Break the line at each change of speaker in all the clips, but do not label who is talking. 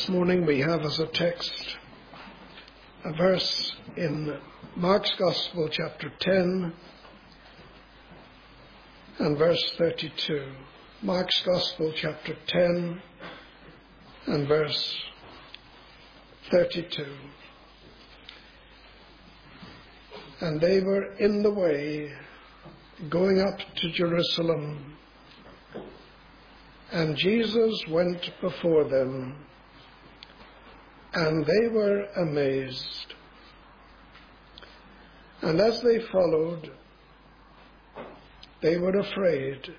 This morning we have as a text a verse in Mark's Gospel, chapter 10 and verse 32. Mark's Gospel, chapter 10 and verse 32. And they were in the way going up to Jerusalem, and Jesus went before them, and they were amazed. And as they followed, they were afraid.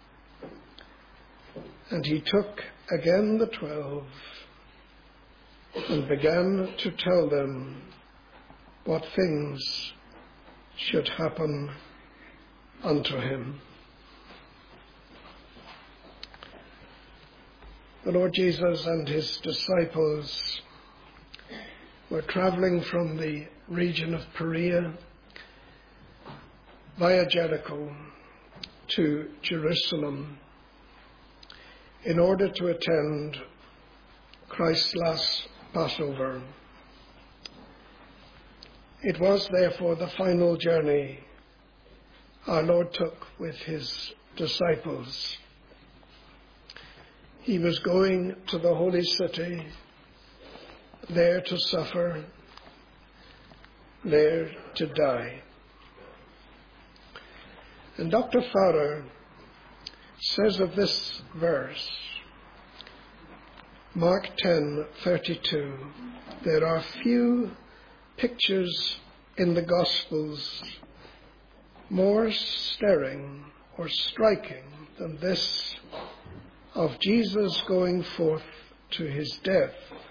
And he took again the 12 and began to tell them what things should happen unto him. The Lord Jesus and his disciples were traveling from the region of Perea via Jericho to Jerusalem in order to attend Christ's last Passover. It was therefore the final journey our Lord took with his disciples. He was going to the holy city, there to suffer, there to die. And Dr. Fowler says of this verse, Mark 10:32, there are few pictures in the Gospels more stirring or striking than this of Jesus going forth to his death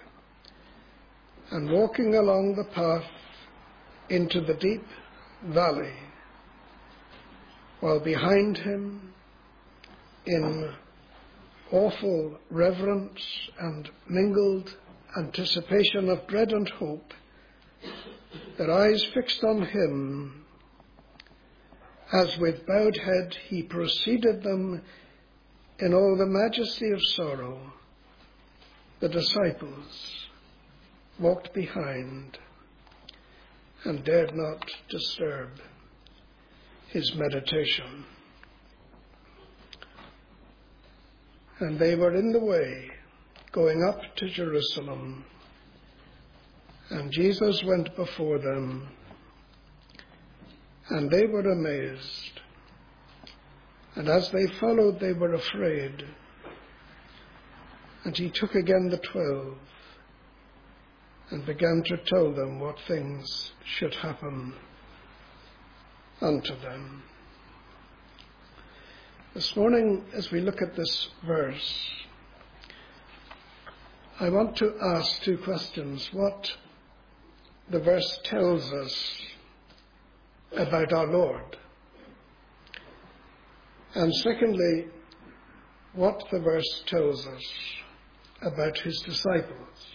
and walking along the path into the deep valley, while behind him, in awful reverence and mingled anticipation of dread and hope, their eyes fixed on him, as with bowed head he preceded them in all the majesty of sorrow, the disciples walked behind and dared not disturb his meditation. And they were in the way going up to Jerusalem, and Jesus went before them, and they were amazed. And as they followed, they were afraid. And he took again the 12 and began to tell them what things should happen unto them. This morning, as we look at this verse, I want to ask two questions. What the verse tells us about our Lord. And secondly, what the verse tells us about his disciples.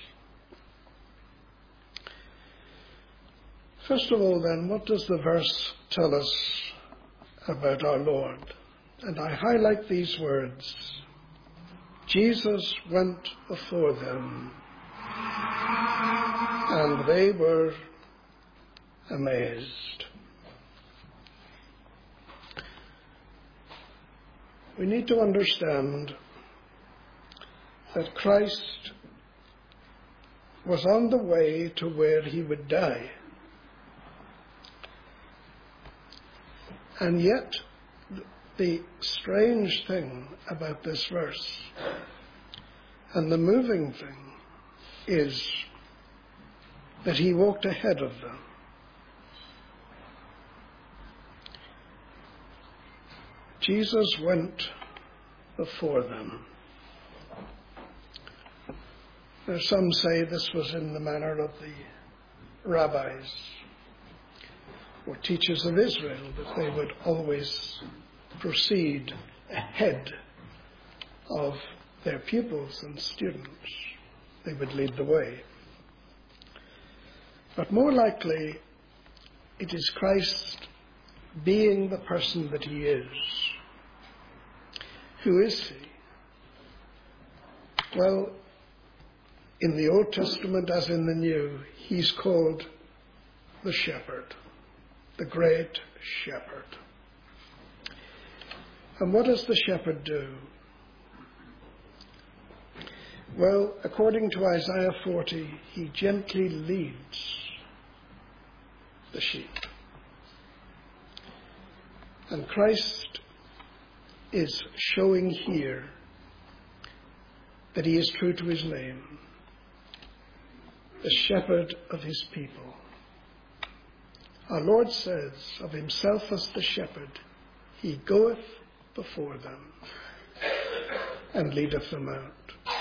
First of all, then, what does the verse tell us about our Lord? And I highlight these words. Jesus went before them, and they were amazed. We need to understand that Christ was on the way to where he would die. And yet, the strange thing about this verse, and the moving thing, is that he walked ahead of them. Jesus went before them. Now, some say this was in the manner of the rabbis or teachers of Israel, that they would always proceed ahead of their pupils and students. They would lead the way. But more likely, it is Christ being the person that he is. Who is he? Well, in the Old Testament as in the New, he's called the shepherd, the great shepherd. And what does the shepherd do? Well, according to Isaiah 40, he gently leads the sheep. And Christ is showing here that he is true to his name, the shepherd of his people. Our Lord says of himself as the shepherd, he goeth before them and leadeth them out.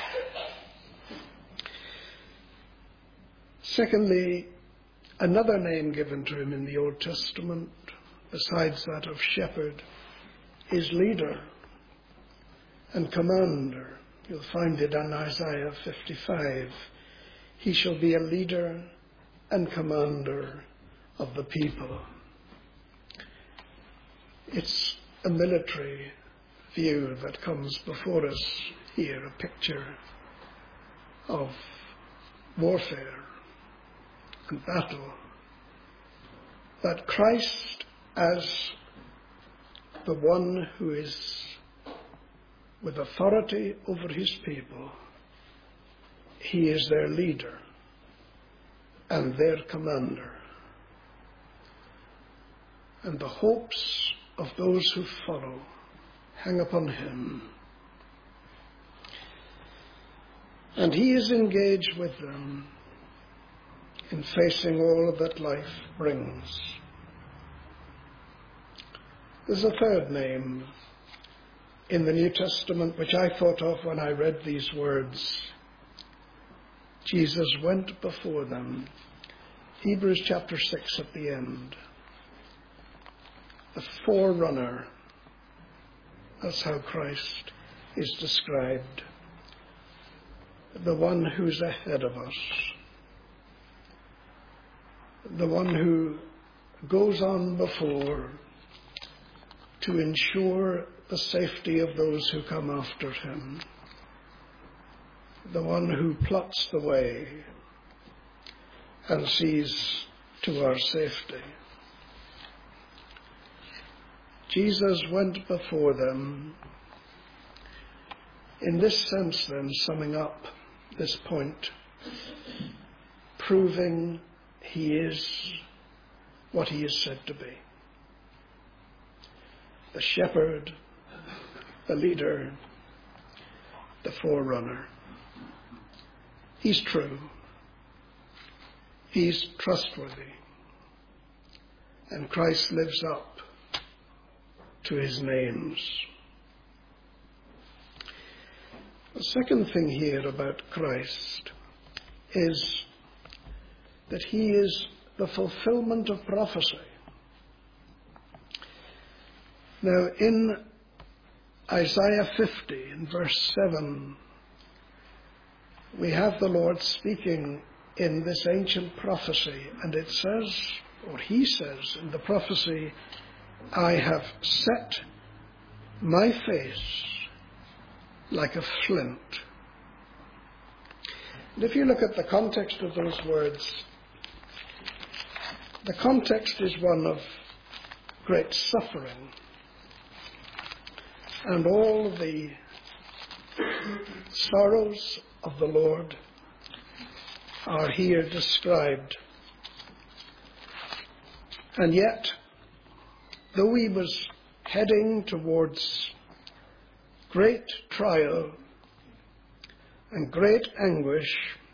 Secondly, another name given to him in the Old Testament, besides that of shepherd, is leader and commander. You'll find it in Isaiah 55. He shall be a leader and commander of the people. It's a military view that comes before us here, a picture of warfare and battle. That Christ, as the one who is with authority over his people, he is their leader and their commander. And the hopes of those who follow hang upon him. And he is engaged with them in facing all that life brings. There's a third name in the New Testament which I thought of when I read these words. Jesus went before them. Hebrews chapter 6 at the end. The forerunner. That's how Christ is described. The one who's ahead of us. The one who goes on before to ensure the safety of those who come after him. The one who plots the way and sees to our safety. Jesus went before them. In this sense, then, summing up this point, proving he is what he is said to be. The shepherd, the leader, the forerunner. He's true. He's trustworthy. And Christ lives up to his names. The second thing here about Christ is that he is the fulfillment of prophecy. Now, in Isaiah 50, in verse 7, we have the Lord speaking in this ancient prophecy, and it says, or he says in the prophecy, I have set my face like a flint. And if you look at the context of those words, the context is one of great suffering. And all the sorrows of the Lord are here described. And yet, though he was heading towards great trial and great anguish,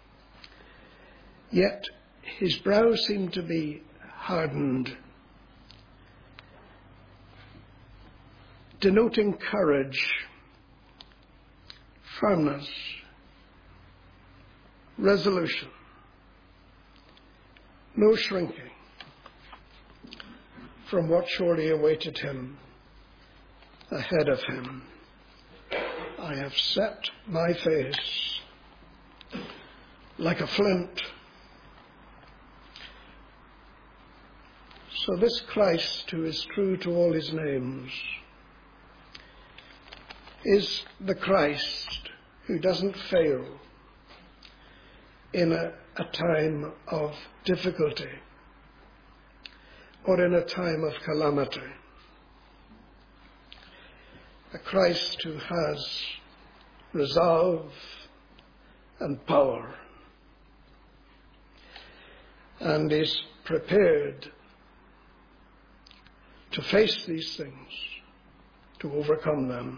yet his brow seemed to be hardened, denoting courage, firmness, resolution, no shrinking from what surely awaited him ahead of him. I have set my face like a flint. So this Christ, who is true to all his names, is the Christ who doesn't fail in a time of difficulty or in a time of calamity. A Christ who has resolve and power and is prepared to face these things, to overcome them,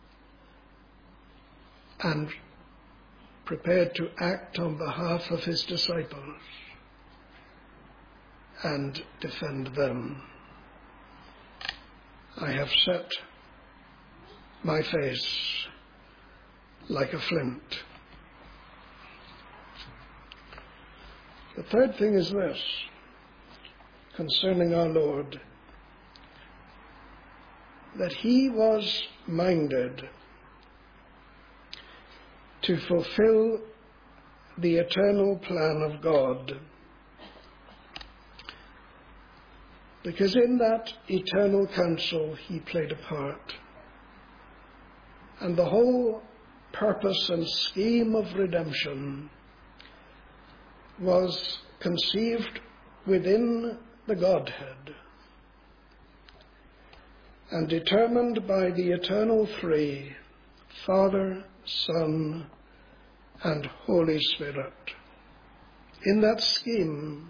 and prepared to act on behalf of his disciples and defend them. I have set my face like a flint. The third thing is this, concerning our Lord, that he was minded to fulfill the eternal plan of God, because in that eternal counsel he played a part. And the whole purpose and scheme of redemption was conceived within the Godhead and determined by the eternal three, Father, Son, and Holy Spirit. In that scheme,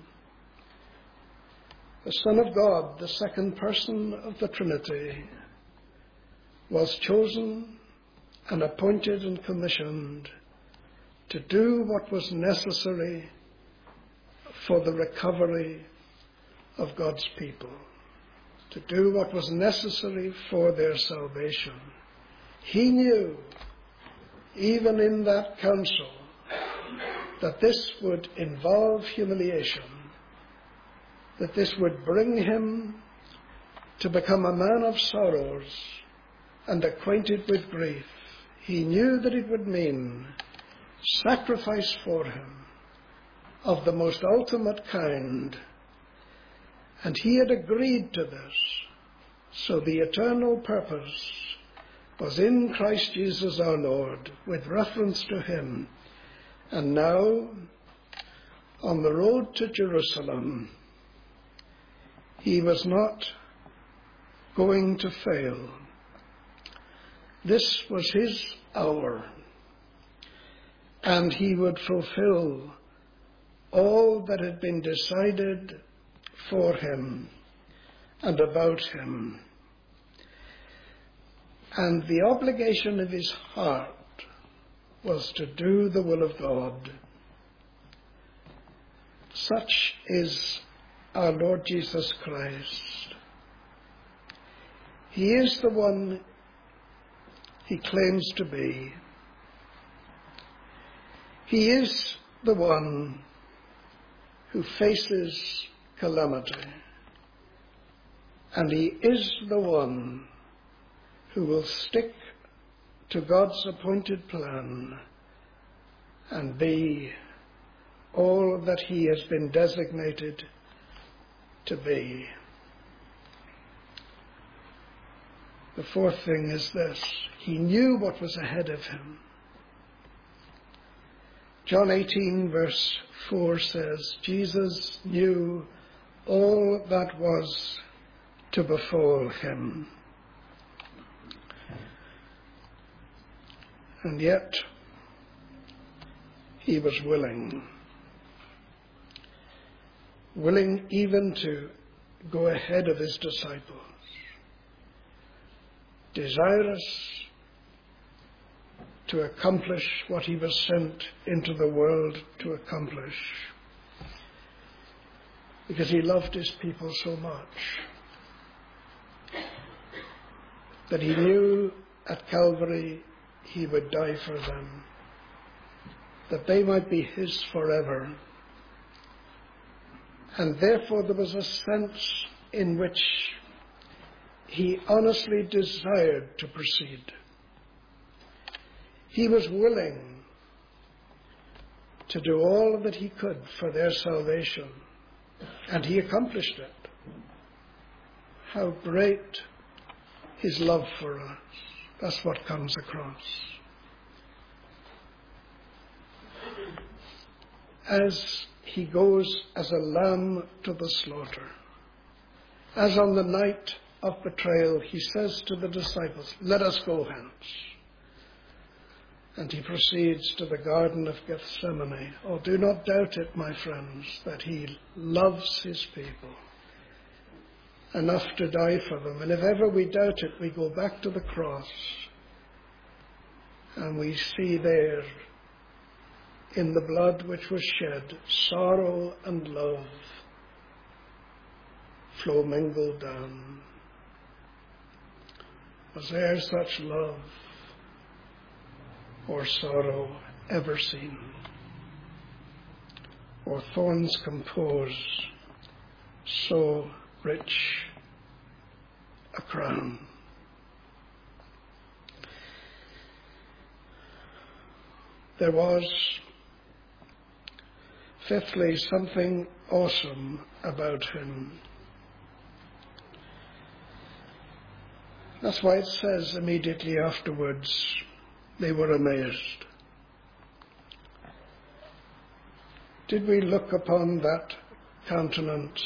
the Son of God, the second person of the Trinity, was chosen and appointed and commissioned to do what was necessary for the recovery of God's people, to do what was necessary for their salvation. He knew, even in that counsel, that this would involve humiliation, that this would bring him to become a man of sorrows and acquainted with grief. He knew that it would mean sacrifice for him of the most ultimate kind, and he had agreed to this. So the eternal purpose was in Christ Jesus our Lord, with reference to him. And now, on the road to Jerusalem, he was not going to fail. This was his hour, and he would fulfill all that had been decided for him and about him. And the obligation of his heart was to do the will of God. Such is our Lord Jesus Christ. He is the one he claims to be. He is the one who faces calamity. And he is the one who will stick to God's appointed plan and be all that he has been designated to be. The fourth thing is this: he knew what was ahead of him. John 18 verse 4 says, Jesus knew all that was to befall him. And yet, he was willing even to go ahead of his disciples, desirous to accomplish what he was sent into the world to accomplish, because he loved his people so much that he knew at Calvary he would die for them, that they might be his forever. And therefore there was a sense in which he honestly desired to proceed. He was willing to do all that he could for their salvation, and he accomplished it. How great his love for us. That's what comes across. as he goes as a lamb to the slaughter. As on the night of betrayal, he says to the disciples, "Let us go hence." And he proceeds to the Garden of Gethsemane. Oh, do not doubt it, my friends, that he loves his people enough to die for them. And if ever we doubt it, we go back to the cross and we see there, in the blood which was shed, sorrow and love flow mingled down. Was there such love or sorrow ever seen? Or thorns compose so rich a crown? There was, fifthly, something awesome about him. That's why it says immediately afterwards, they were amazed. Did we look upon that countenance,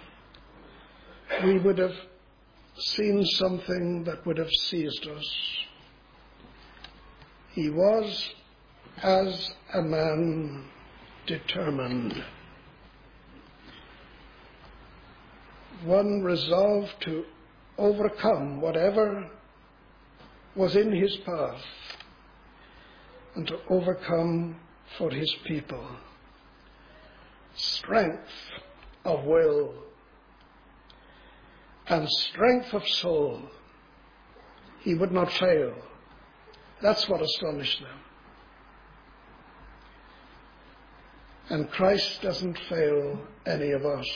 we would have seen something that would have seized us. He was, as a man, determined. One resolved to overcome whatever was in his path and to overcome for his people. Strength of will and strength of soul. He would not fail. That's what astonished them. And Christ doesn't fail any of us.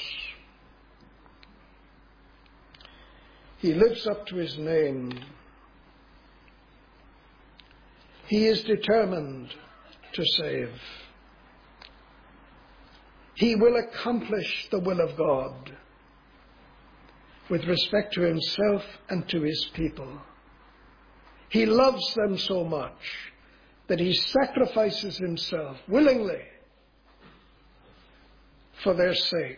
He lives up to his name. He is determined to save. He will accomplish the will of God with respect to himself and to his people. He loves them so much that he sacrifices himself willingly for their sake.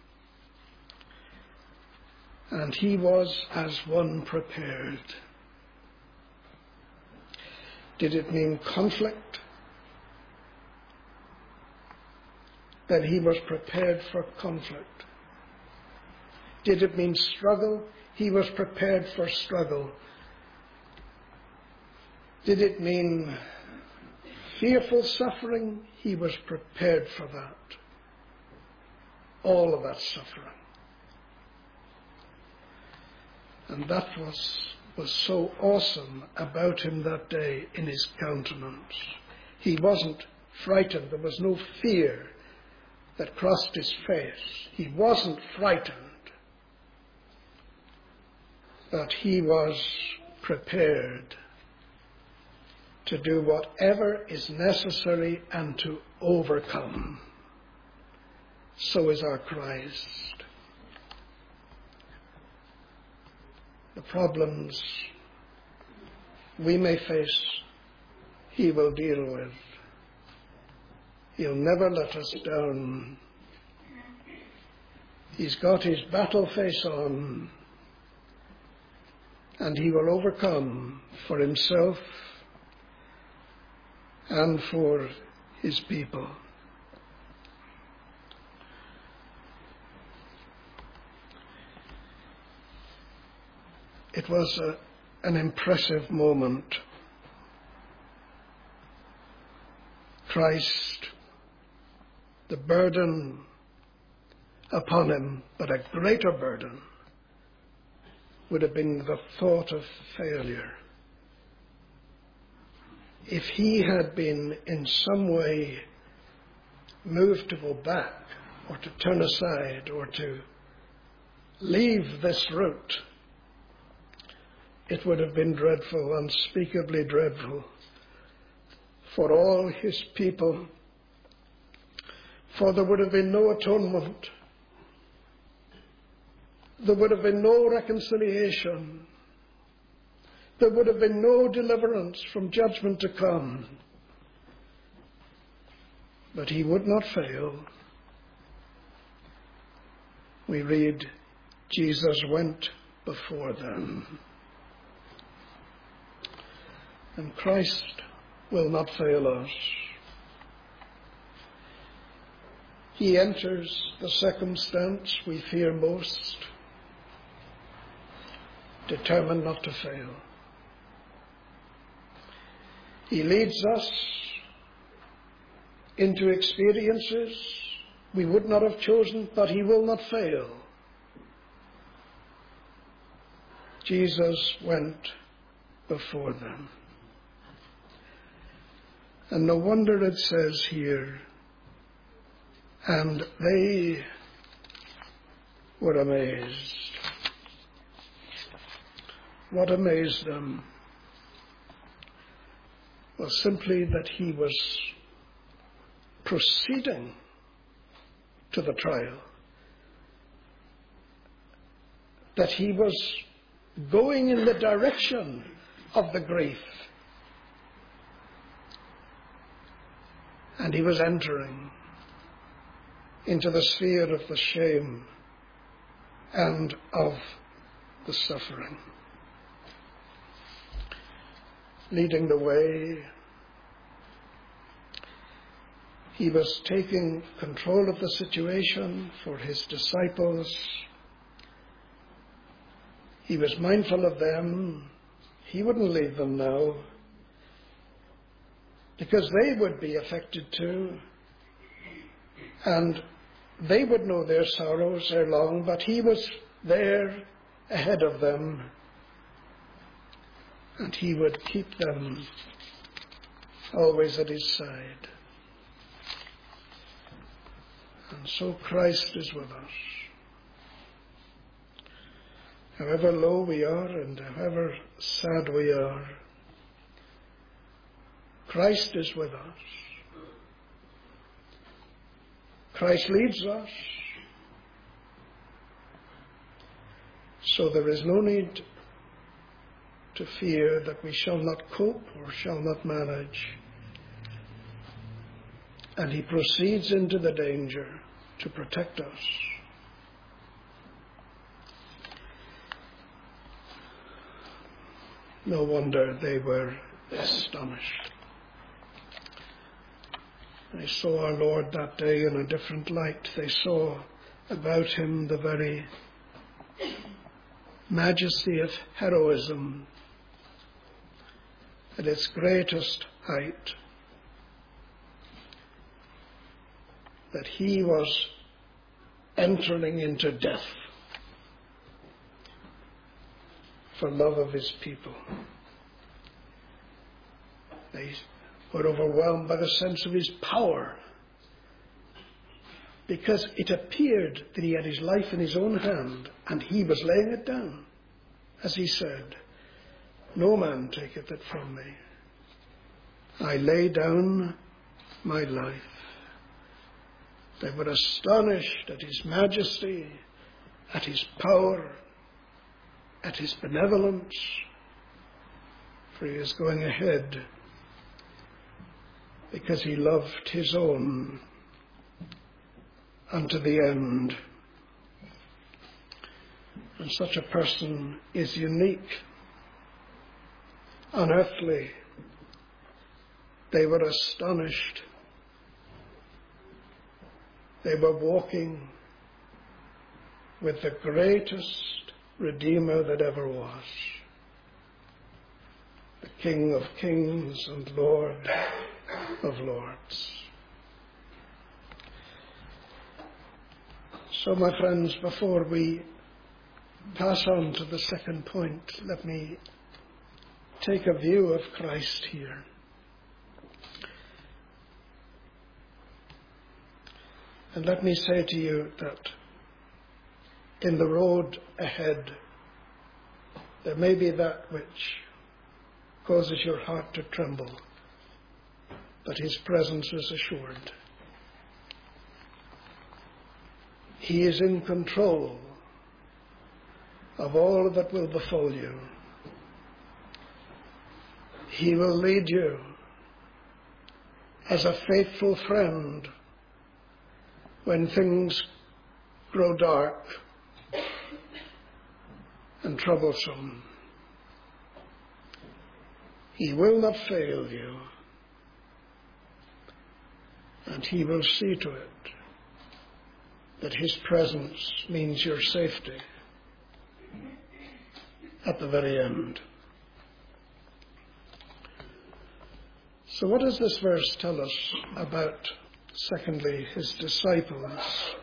And he was as one prepared. Did it mean conflict? That he was prepared for conflict. Did it mean struggle? He was prepared for struggle. Did it mean fearful suffering? He was prepared for that. All of that suffering. And that was so awesome about him that day in his countenance. He wasn't frightened. There was no fear that crossed his face. He wasn't frightened. But he was prepared to do whatever is necessary and to overcome. So is our Christ. The problems we may face, he will deal with. He'll never let us down. He's got his battle face on, and he will overcome for himself and for his people. It was an impressive moment. Christ, the burden upon him, but a greater burden, would have been the thought of failure. If he had been in some way moved to go back, or to turn aside, or to leave this route, it would have been dreadful, unspeakably dreadful for all his people, for there would have been no atonement. There would have been no reconciliation. There would have been no deliverance from judgment to come. but he would not fail. We read, Jesus went before them. And Christ will not fail us. He enters the circumstance we fear most, determined not to fail. He leads us into experiences we would not have chosen, but he will not fail. Jesus went before them. And no wonder it says here, and they were amazed. What amazed them was simply that he was proceeding to the trial, that he was going in the direction of the grief, and he was entering into the sphere of the shame and of the suffering. Leading the way, he was taking control of the situation for his disciples. He was mindful of them. He wouldn't leave them now, because they would be affected too, and they would know their sorrows ere long, but he was there ahead of them, and he would keep them always at his side. And so Christ is with us. However low we are and however sad we are, Christ is with us. Christ leads us. So there is no need to fear that we shall not cope or shall not manage. And he proceeds into the danger to protect us. No wonder they were astonished. They saw our Lord that day in a different light. They saw about him the very majesty of heroism at its greatest height. That he was entering into death for love of his people. They were overwhelmed by the sense of his power, because it appeared that he had his life in his own hand, and he was laying it down, as he said, "No man taketh it from me. I lay down my life." They were astonished at his majesty, at his power, at his benevolence, for he is going ahead because he loved his own unto the end. And such a person is unique, unearthly. They were astonished. They were walking with the greatest Redeemer that ever was, the King of kings and Lord of lords. So, my friends, before we pass on to the second point, let me take a view of Christ here. And let me say to you that in the road ahead, there may be that which causes your heart to tremble, but his presence is assured. He is in control of all that will befall you. He will lead you as a faithful friend when things grow dark and troublesome. He will not fail you, and he will see to it that his presence means your safety at the very end. So what does this verse tell us about, secondly, his disciples?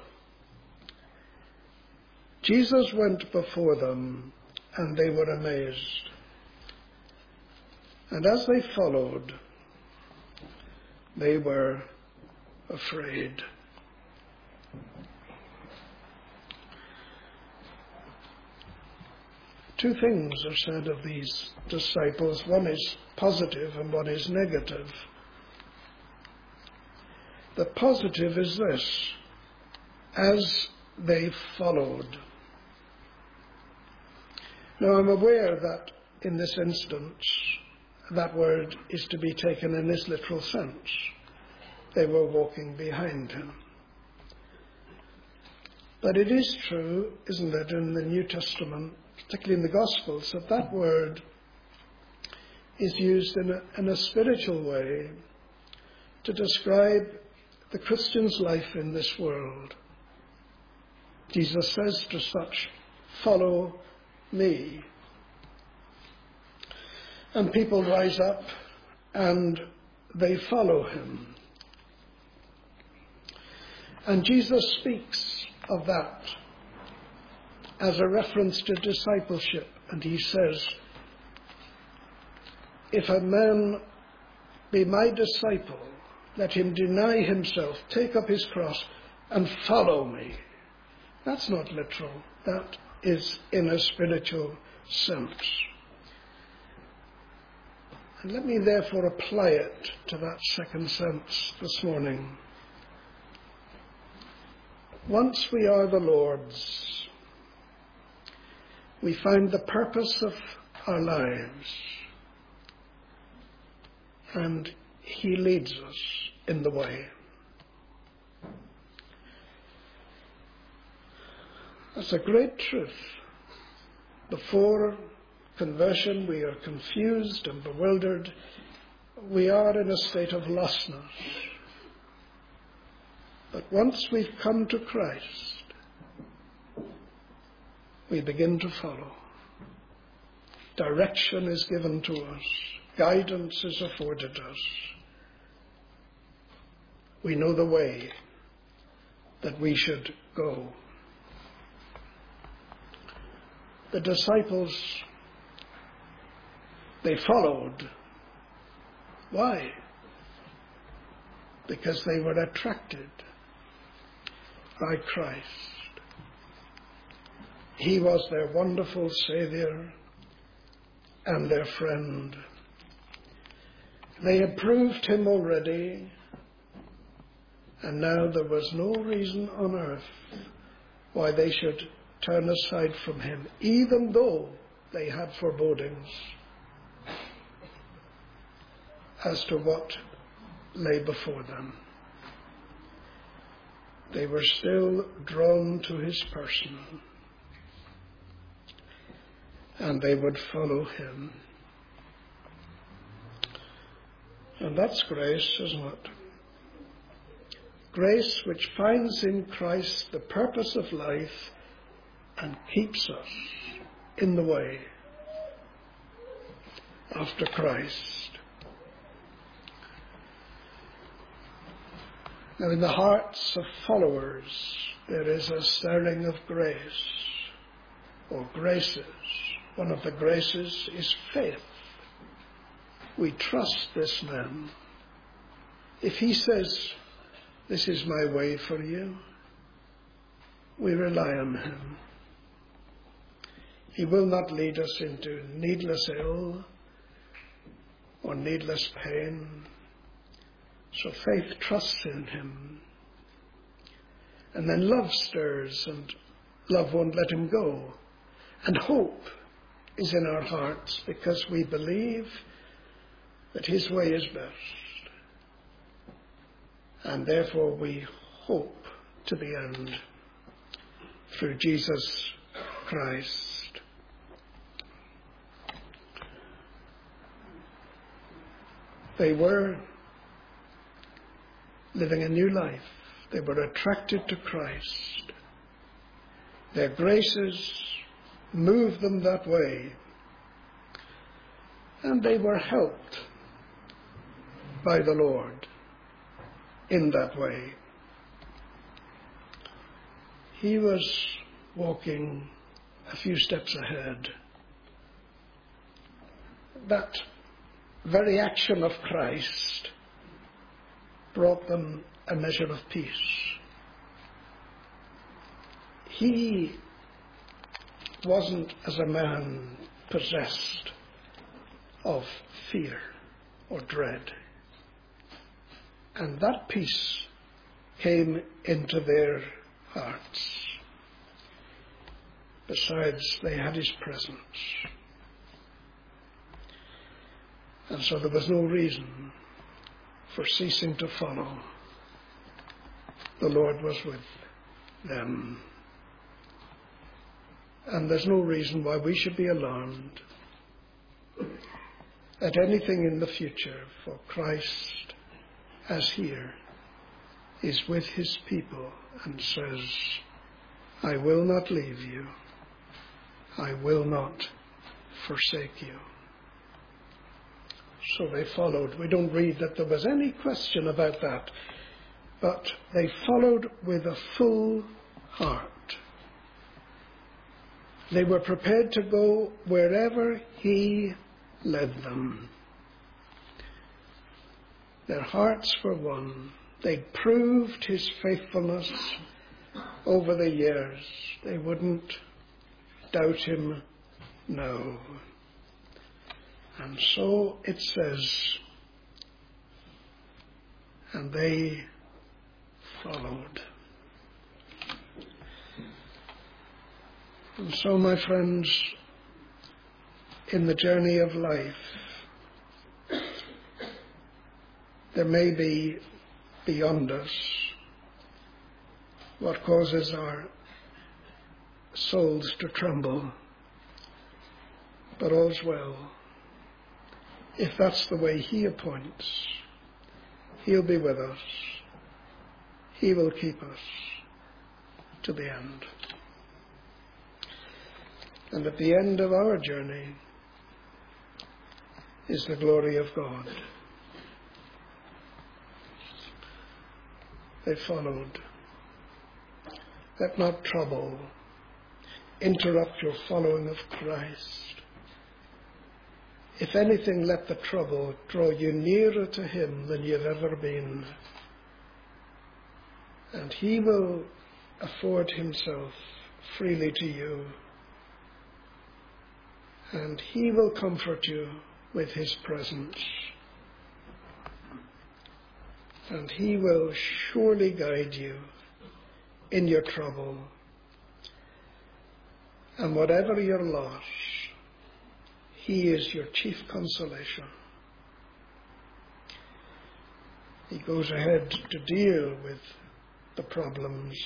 Jesus went before them, and they were amazed. And as they followed, they were afraid. Two things are said of these disciples. One is positive and one is negative. The positive is this: as they followed. Now, I'm aware that in this instance, that word is to be taken in this literal sense. They were walking behind him. But it is true, isn't it, in the New Testament, particularly in the Gospels, that that word is used in a spiritual way to describe the Christian's life in this world. Jesus says to such, "Follow me." And people rise up and they follow him. And Jesus speaks of that as a reference to discipleship. And he says, "If a man be my disciple, let him deny himself, take up his cross, and follow me." That's not literal. That is in a spiritual sense. And let me therefore apply it to that second sense this morning. Once we are the Lord's, we find the purpose of our lives, and he leads us in the way. That's a great truth. Before conversion, we are confused and bewildered. We are in a state of lostness. But once we've come to Christ, we begin to follow. Direction is given to us. Guidance is afforded us. We know the way that we should go. The disciples, they followed. Why? Because they were attracted by Christ. He was their wonderful Saviour and their friend. They had proved him already, and now there was no reason on earth why they should turn aside from him, even though they had forebodings as to what lay before them. They were still drawn to his person, and they would follow him. And that's grace, isn't it? Grace which finds in Christ the purpose of life and keeps us in the way after Christ. Now, in the hearts of followers, there is a stirring of grace, or graces. One of the graces is faith. We trust this man. If he says, "This is my way for you," we rely on him. He will not lead us into needless ill or needless pain. So faith trusts in him. And then love stirs, and love won't let him go. And hope is in our hearts because we believe that his way is best. and therefore we hope to the end through Jesus Christ. They were living a new life. They were attracted to Christ. Their graces moved them that way, and they were helped by the Lord in that way. He was walking a few steps ahead. That very action of Christ brought them a measure of peace. He wasn't as a man possessed of fear or dread. And that peace came into their hearts. Besides, they had his presence. And so there was no reason for ceasing to follow. The Lord was with them. And there's no reason why we should be alarmed at anything in the future, for Christ, as here, is with his people and says, I will not leave you. I will not forsake you. So they followed. We don't read that there was any question about that, but they followed with a full heart. They were prepared to go wherever he led them. Their hearts were one. They proved his faithfulness over the years. They wouldn't doubt him now. And so it says, and they followed. And so, my friends, in the journey of life, there may be beyond us what causes our souls to tremble. But all's well. If that's the way he appoints, he'll be with us. He will keep us to the end. And at the end of our journey is the glory of God. They followed. Let not trouble interrupt your following of Christ. If anything, let the trouble draw you nearer to him than you've ever been. And he will afford himself freely to you. And he will comfort you with his presence. And he will surely guide you in your trouble. And whatever your loss, he is your chief consolation. He goes ahead to deal with the problems.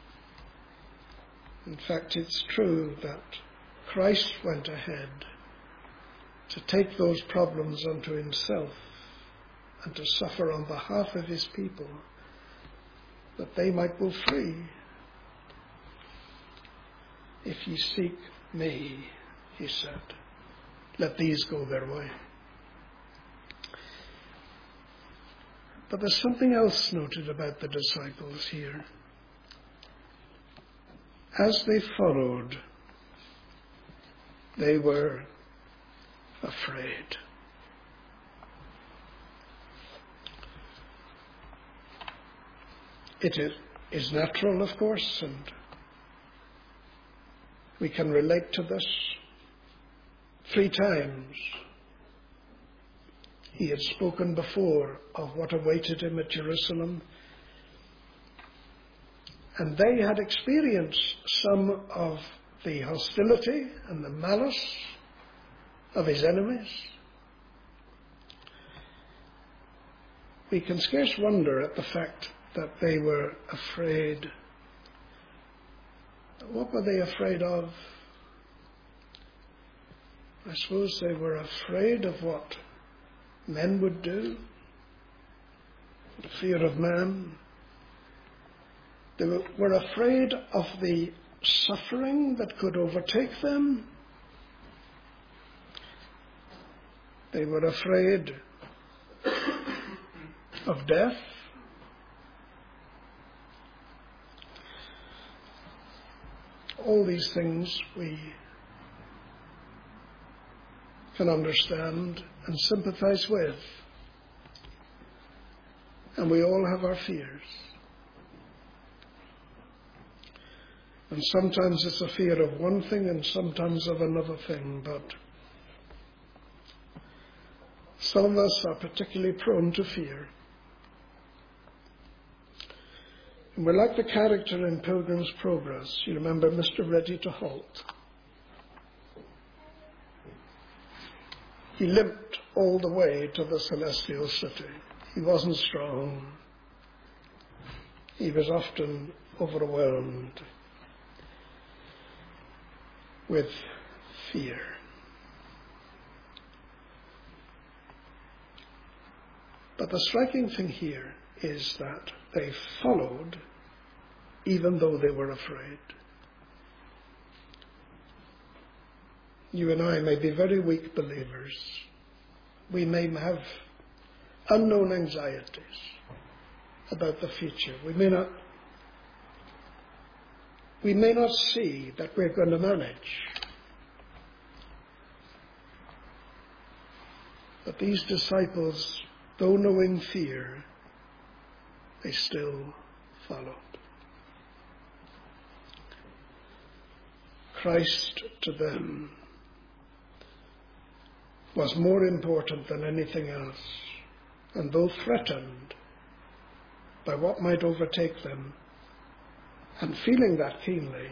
In fact, it's true that Christ went ahead to take those problems unto himself and to suffer on behalf of his people, that they might go free. If ye seek me, he said, let these go their way. But there's something else noted about the disciples here. As they followed, they were afraid. It is natural, of course, and we can relate to this. 3 times he had spoken before of what awaited him at Jerusalem, and they had experienced some of the hostility and the malice of his enemies. we can scarce wonder at the fact that they were afraid. What were they afraid of? I suppose they were afraid of what men would do, the fear of man. They were afraid of the suffering that could overtake them. They were afraid of death. All these things we can understand and sympathize with. And we all have our fears. And sometimes it's a fear of one thing and sometimes of another thing, but some of us are particularly prone to fear. And we're like the character in Pilgrim's Progress. You remember Mr. Ready to Halt. He limped all the way to the celestial city. He wasn't strong. He was often overwhelmed with fear. But the striking thing here is that they followed even though they were afraid. You and I may be very weak believers. We may have unknown anxieties about the future. We may not see that we're going to manage. But these disciples, though knowing fear, they still followed. Christ to them was more important than anything else, and though threatened by what might overtake them, and feeling that keenly,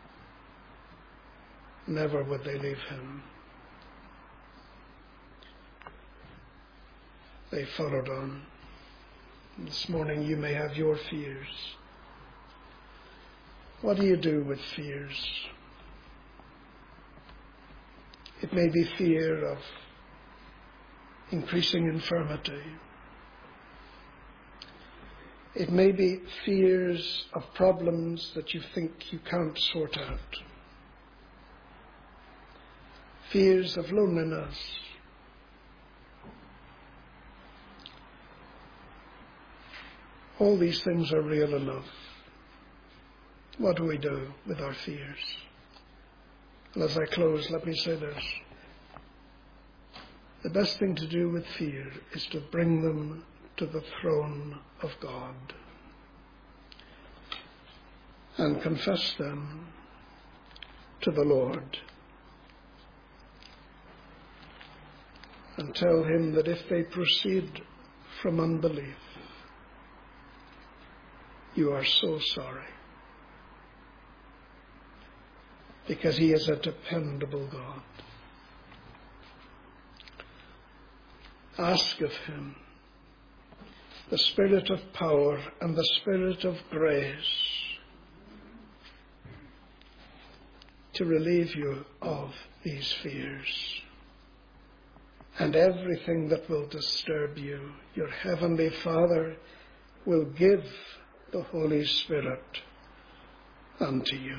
never would they leave him. They followed on. This morning you may have your fears. What do you do with fears? It may be fear of increasing infirmity. It may be fears of problems that you think you can't sort out. Fears of loneliness. All these things are real enough. What do we do with our fears? And as I close, let me say this. The best thing to do with fear is to bring them to the throne of God and confess them to the Lord and tell him that if they proceed from unbelief, you are so sorry, because he is a dependable God. Ask of him the spirit of power and the spirit of grace to relieve you of these fears and everything that will disturb you. Your heavenly Father will give the Holy Spirit unto you.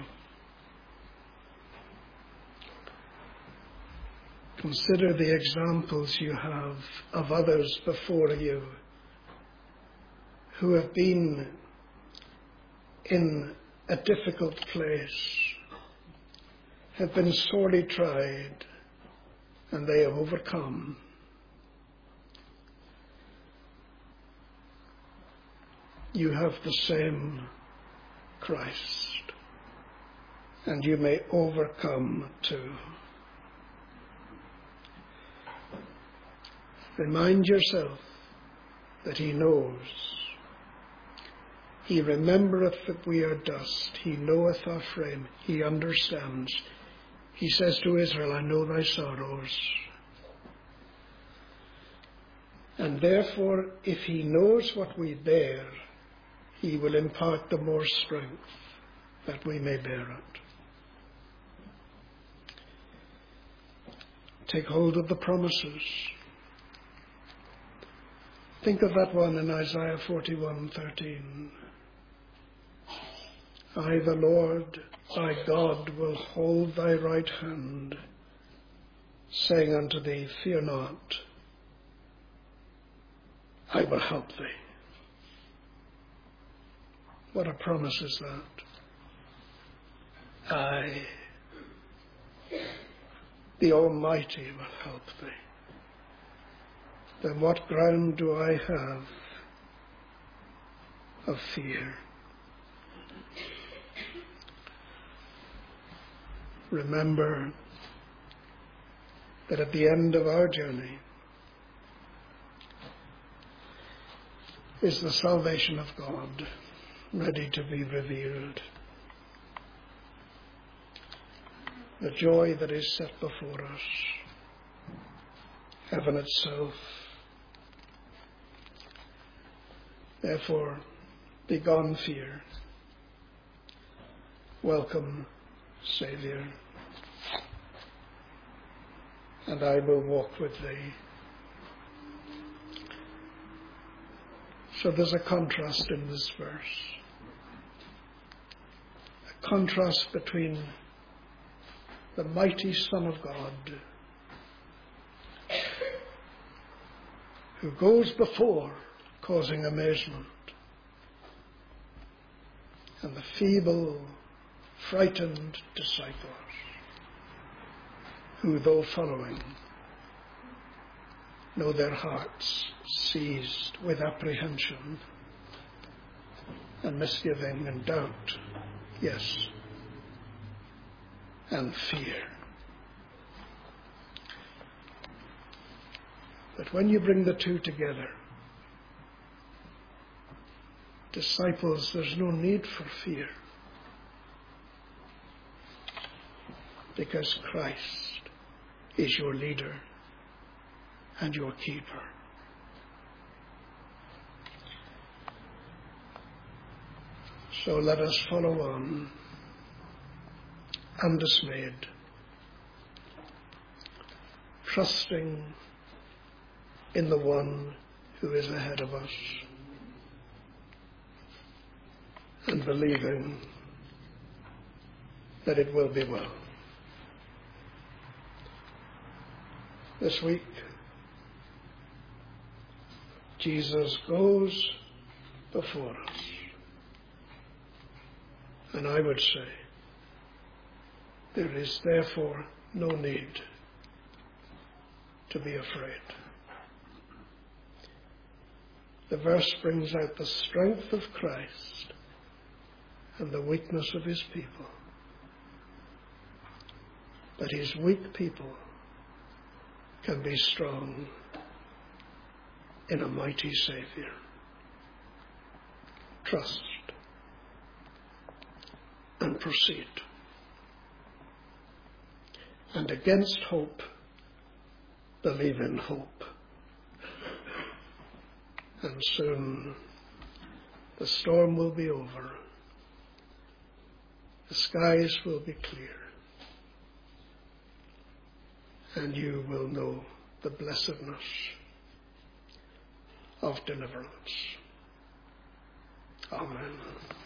Consider the examples you have of others before you who have been in a difficult place, have been sorely tried, and they have overcome. You have the same Christ, and you may overcome too. Remind yourself that he knows. He remembereth that we are dust. He knoweth our frame. He understands. He says to Israel, I know thy sorrows. And therefore, if he knows what we bear, he will impart the more strength that we may bear it. Take hold of the promises. Think of that one in Isaiah 41:13. I, the Lord, thy God, will hold thy right hand, saying unto thee, fear not, I will help thee. What a promise is that? I, the Almighty, will help thee. Then what ground do I have of fear? Remember that at the end of our journey is the salvation of God ready to be revealed. The joy that is set before us, heaven itself. Therefore, begone fear. Welcome, Saviour, and I will walk with thee. So there's a contrast in this verse. A contrast between the mighty Son of God, who goes before causing amazement, and the feeble, frightened disciples, who, though following, know their hearts seized with apprehension and misgiving and doubt, yes, and fear. But when you bring the two together, disciples, there's no need for fear, because Christ is your leader and your keeper. So let us follow on, undismayed, trusting in the one who is ahead of us, and believing that it will be well. This week, Jesus goes before us. And I would say, there is therefore no need to be afraid. The verse brings out the strength of Christ and the weakness of his people. But his weak people can be strong in a mighty Saviour. Trust and proceed. And against hope, believe in hope. And soon the storm will be over. The skies will be clear. And you will know the blessedness of deliverance. Amen.